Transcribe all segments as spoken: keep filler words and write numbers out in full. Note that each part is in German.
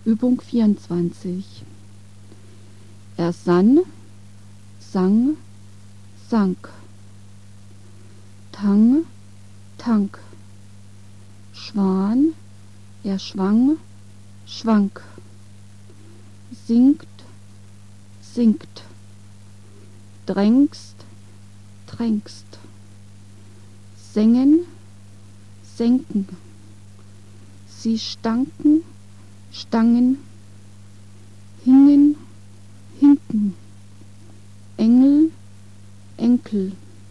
Übung vierundzwanzig. Er sann, sang, sank. Tang, tank. Schwan, er schwang, schwank. Singt, sinkt. Drängst, drängst. Sengen, senken. Sie stanken, stangen. Hingen, hinken. Engel, Enkel.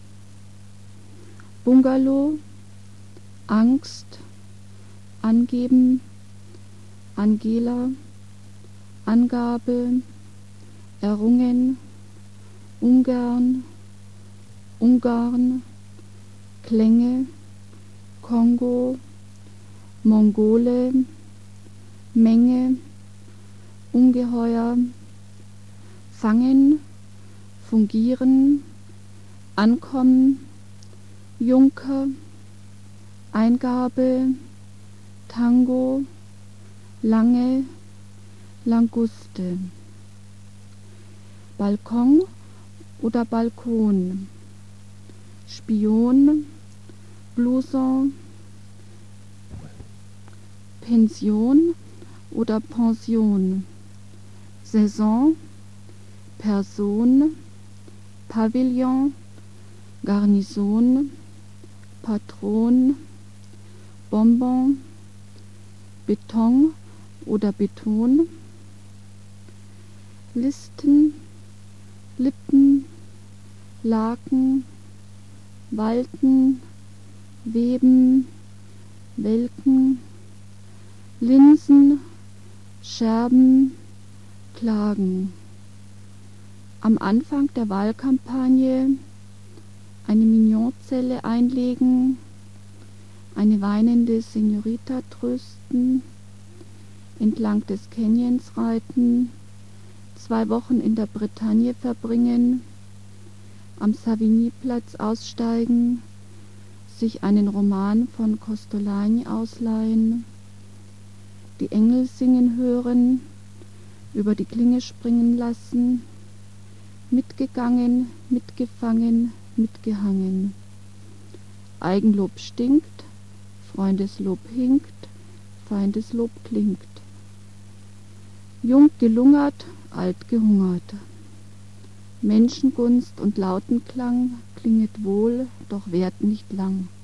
Bungalow, Angst, angeben, Angela, Angabe, errungen, ungern, Ungarn, Klänge, Kongo, Mongole, Menge, Ungeheuer, fangen, fungieren, ankommen, Junker, Eingabe, Tango, lange, Languste. Balkon oder Balkon, Spion, Blouson, Pension oder Pension, Saison, Person, Pavillon, Garnison, Patron, Bonbon, Beton oder Beton, Listen, Lippen, Laken, Walten, Weben, Welken, Linsen, Scherben, Klagen. Am Anfang der Wahlkampagne eine Mignonzelle einlegen, eine weinende Senorita trösten, entlang des Canyons reiten, zwei Wochen in der Bretagne verbringen, am Savigny-Platz aussteigen, sich einen Roman von Costolani ausleihen, die Engel singen hören, über die Klinge springen lassen, mitgegangen, mitgefangen, mitgehangen. Eigenlob stinkt, Freundeslob hinkt, Feindeslob klingt. Jung gelungert, alt gehungert. Menschengunst und Lautenklang klinget wohl, doch währt nicht lang.